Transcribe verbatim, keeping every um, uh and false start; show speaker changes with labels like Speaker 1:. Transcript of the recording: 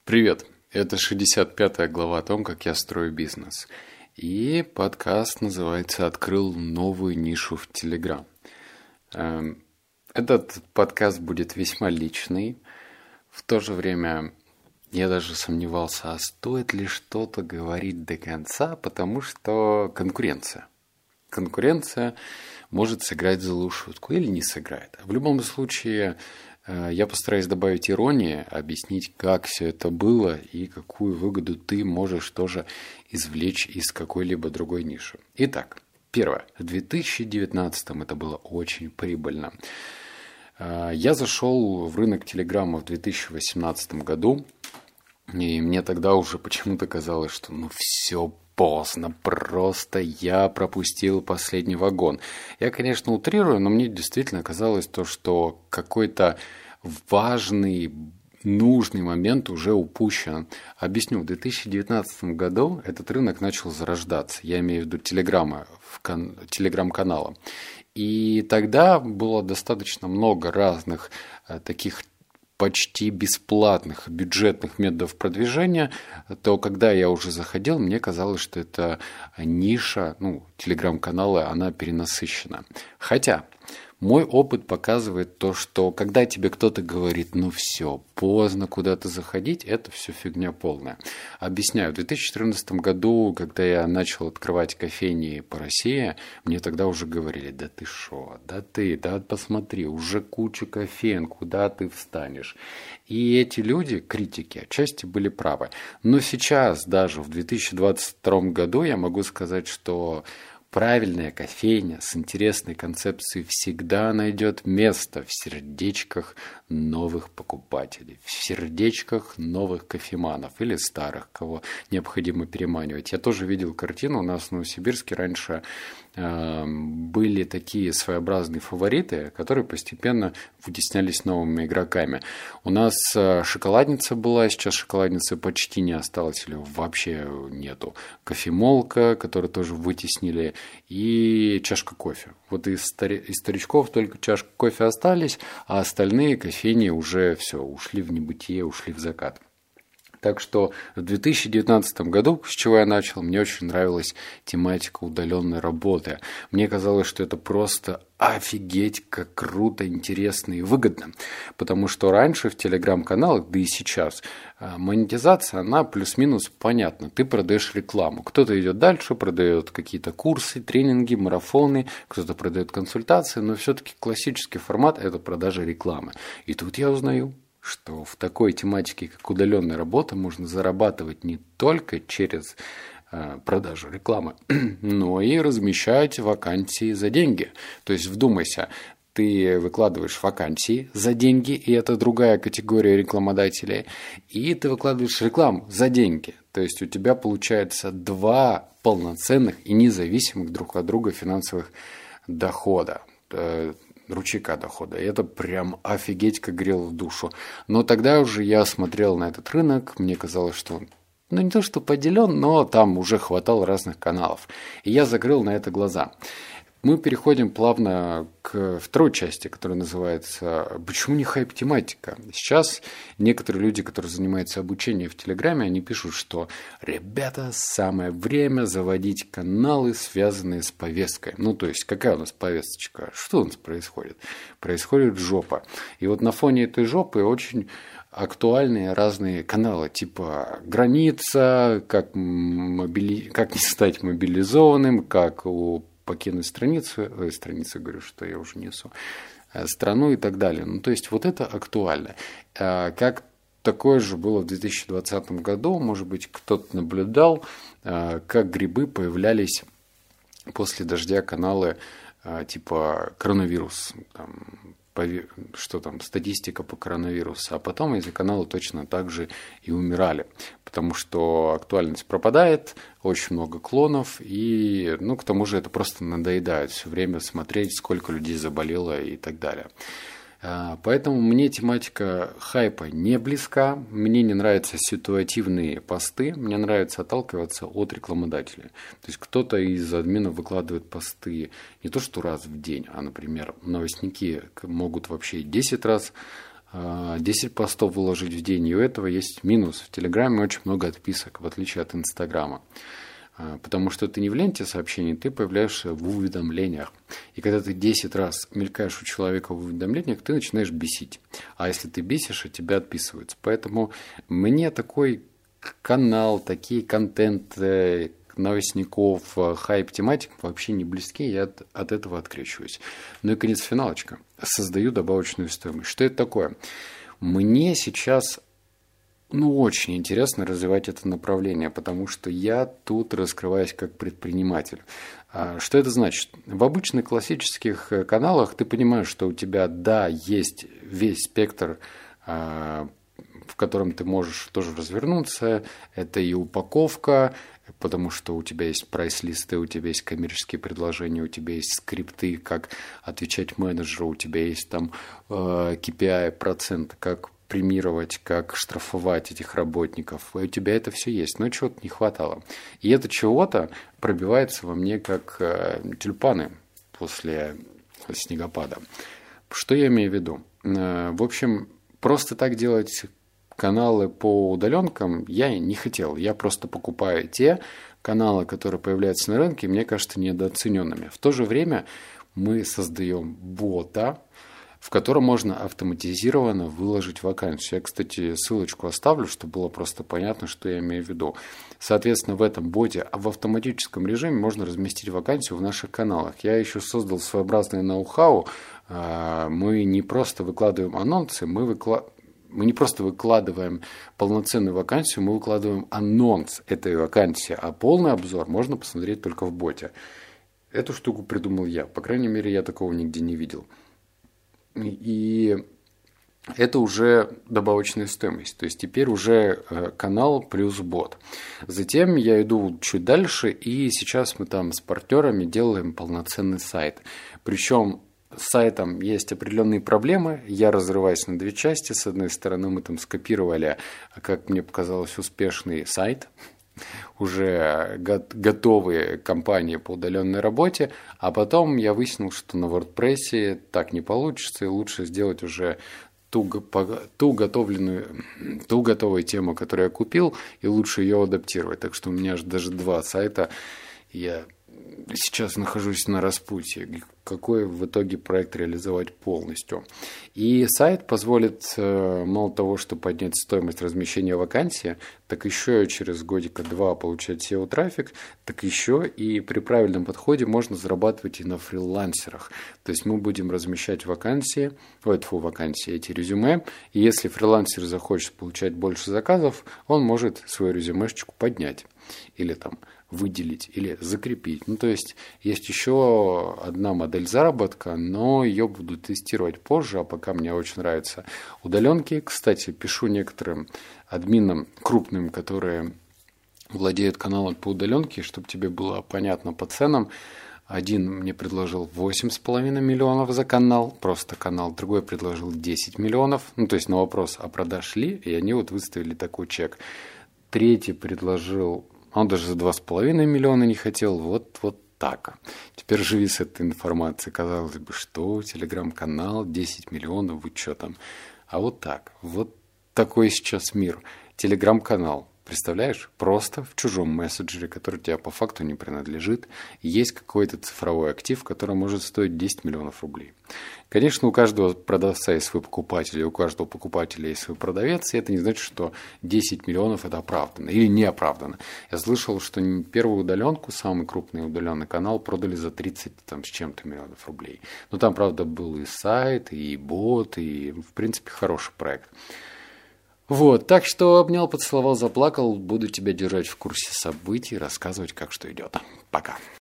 Speaker 1: Привет! Это шестьдесят пятая глава о том, как я строю бизнес. И подкаст называется «Открыл новую нишу в Телеграм». Этот подкаст будет весьма личный. В то же время я даже сомневался, а стоит ли что-то говорить до конца, потому что конкуренция. Конкуренция может сыграть злую шутку или не сыграет. В любом случае, я постараюсь добавить иронии, объяснить, как все это было и какую выгоду ты можешь тоже извлечь из какой-либо другой ниши. Итак, первое. В две тысячи девятнадцатом это было очень прибыльно. Я зашел в рынок Телеграма в две тысячи восемнадцатом году, и мне тогда уже почему-то казалось, что ну все поздно, просто я пропустил последний вагон. Я, конечно, утрирую, но мне действительно казалось то, что какой-то важный, нужный момент уже упущен. Объясню, в две тысячи девятнадцатом году этот рынок начал зарождаться. Я имею в виду телеграмма, кан- телеграм-канала. И тогда было достаточно много разных э, таких почти бесплатных бюджетных методов продвижения, то когда я уже заходил, мне казалось, что эта ниша, ну, телеграм-каналы, она перенасыщена. Хотя мой опыт показывает то, что когда тебе кто-то говорит, ну все, поздно куда-то заходить, это все фигня полная. Объясняю, в две тысячи четырнадцатом году, когда я начал открывать кофейни по России, мне тогда уже говорили, да ты шо, да ты, да посмотри, уже куча кофеен, куда ты встанешь. И эти люди, критики, отчасти были правы. Но сейчас, даже в две тысячи двадцать втором году, я могу сказать, что правильная кофейня с интересной концепцией всегда найдет место в сердечках новых покупателей, в сердечках новых кофеманов или старых, кого необходимо переманивать. Я тоже видел картину, у нас в Новосибирске раньше э, были такие своеобразные фавориты, которые постепенно вытеснялись новыми игроками. У нас э, шоколадница была, сейчас шоколадницы почти не осталось или вообще нету. Кофемолка, которую тоже вытеснили, и чашка кофе. Вот из, стари... из старичков только чашка кофе остались, а остальные кофейни уже все, ушли в небытие, ушли в закат. Так что в две тысячи девятнадцатом году, с чего я начал, мне очень нравилась тематика удаленной работы. Мне казалось, что это просто офигеть, как круто, интересно и выгодно. Потому что раньше в телеграм-каналах, да и сейчас, монетизация, она плюс-минус понятна. Ты продаешь рекламу. Кто-то идет дальше, продает какие-то курсы, тренинги, марафоны, кто-то продает консультации, но все-таки классический формат – это продажа рекламы. И тут я узнаю, что в такой тематике, как удаленная работа, можно зарабатывать не только через э, продажу рекламы, но и размещать вакансии за деньги. То есть вдумайся, ты выкладываешь вакансии за деньги, и это другая категория рекламодателей, и ты выкладываешь рекламу за деньги. То есть у тебя получается два полноценных и независимых друг от друга финансовых дохода. ручейка дохода. И это прям офигеть как грело в душу. Но тогда уже я смотрел на этот рынок, мне казалось, что он, ну не то что поделен, но там уже хватало разных каналов. И я закрыл на это глаза. Мы переходим плавно к второй части, которая называется «Почему не хайп-тематика?». Сейчас некоторые люди, которые занимаются обучением в Телеграме, они пишут, что «Ребята, самое время заводить каналы, связанные с повесткой». Ну, то есть, какая у нас повесточка? Что у нас происходит? Происходит жопа. И вот на фоне этой жопы очень актуальные разные каналы, типа «Граница», как, мобили... как не стать мобилизованным, как у покинуть страницу, э, страницу, говорю, что я уже несу, э, страну и так далее. Ну, то есть, вот это актуально. Э, как такое же было в две тысячи двадцатом году, может быть, кто-то наблюдал, э, как грибы появлялись после дождя каналы э, типа коронавирус, там, что там, статистика по коронавирусу, а потом эти каналы точно так же и умирали, потому что актуальность пропадает, очень много клонов, и, ну, к тому же это просто надоедает все время смотреть, сколько людей заболело и так далее. Поэтому мне тематика хайпа не близка, мне не нравятся ситуативные посты, мне нравится отталкиваться от рекламодателя. То есть кто-то из админов выкладывает посты не то что раз в день, а, например, новостники могут вообще десять раз десять постов выложить в день. И у этого есть минус. В Телеграме очень много отписок, в отличие от Инстаграма. Потому что ты не в ленте сообщений, ты появляешься в уведомлениях. И когда ты десять раз мелькаешь у человека в уведомлениях, ты начинаешь бесить. А если ты бесишь, от тебя отписываются. Поэтому мне такой канал, такие контенты новостников, хайп-тематик вообще не близки, я от, от этого открещиваюсь. Ну и конец финалочка. Создаю добавочную стоимость. Что это такое? Мне сейчас... Ну, очень интересно развивать это направление, потому что я тут раскрываюсь как предприниматель. Что это значит? В обычных классических каналах ты понимаешь, что у тебя, да, есть весь спектр, в котором ты можешь тоже развернуться. Это и упаковка, потому что у тебя есть прайс-листы, у тебя есть коммерческие предложения, у тебя есть скрипты, как отвечать менеджеру, у тебя есть там кей пи ай, процент, как премировать, как штрафовать этих работников. И у тебя это все есть, но чего-то не хватало. И это чего-то пробивается во мне, как э, тюльпаны после снегопада. Что я имею в виду? Э, в общем, просто так делать каналы по удаленкам я не хотел. Я просто покупаю те каналы, которые появляются на рынке, мне кажется, недооцененными. В то же время мы создаем бота, в котором можно автоматизированно выложить вакансию. Я, кстати, ссылочку оставлю, чтобы было просто понятно, что я имею в виду. Соответственно, в этом боте в автоматическом режиме можно разместить вакансию в наших каналах. Я еще создал своеобразное ноу-хау. Мы не просто выкладываем анонсы, мы выкладываем... Мы не просто выкладываем полноценную вакансию, мы выкладываем анонс этой вакансии, а полный обзор можно посмотреть только в боте. Эту штуку придумал я. По крайней мере, я такого нигде не видел. И это уже добавочная стоимость. То есть теперь уже канал плюс бот. Затем я иду чуть дальше, и сейчас мы там с партнерами делаем полноценный сайт. Причем с сайтом есть определенные проблемы. Я разрываюсь на две части. С одной стороны, мы там скопировали, как мне показалось, успешный сайт, уже готовые компании по удаленной работе, а потом я выяснил, что на WordPress так не получится, и лучше сделать уже ту, ту готовленную, ту готовую тему, которую я купил, и лучше ее адаптировать. Так что у меня даже два сайта, я сейчас нахожусь на распутье, какой в итоге проект реализовать полностью. И сайт позволит мало того, что поднять стоимость размещения вакансии, так еще и через годика два получать сео-трафик, так еще и при правильном подходе можно зарабатывать и на фрилансерах. То есть мы будем размещать вакансии, ой, тьфу, вакансии, эти резюме, и если фрилансер захочет получать больше заказов, он может свою резюмешечку поднять или там выделить или закрепить. Ну, то есть, есть еще одна модель заработка, но ее буду тестировать позже, а пока мне очень нравятся удаленки. Кстати, пишу некоторым админам крупным, которые владеют каналом по удаленке, чтобы тебе было понятно по ценам. Один мне предложил восемь с половиной миллионов за канал, просто канал. Другой предложил десять миллионов. Ну, то есть, на вопрос, а продаж ли? И они вот выставили такой чек. Третий предложил... Он даже за два с половиной миллиона не хотел. Вот, вот так. Теперь живи с этой информацией. Казалось бы, что телеграм-канал, десять миллионов, вы что там? А вот так. Вот такой сейчас мир. Телеграм-канал. Представляешь? Просто в чужом мессенджере, который тебе по факту не принадлежит, есть какой-то цифровой актив, который может стоить десять миллионов рублей. Конечно, у каждого продавца есть свой покупатель, и у каждого покупателя есть свой продавец, и это не значит, что десять миллионов это оправданно или неоправданно. Я слышал, что первую удаленку, самый крупный удаленный канал, продали за тридцать там, с чем-то миллионов рублей. Но там, правда, был и сайт, и бот, и, в принципе, хороший проект. Вот, так что обнял, поцеловал, заплакал. Буду тебя держать в курсе событий, рассказывать, как что идет. Пока.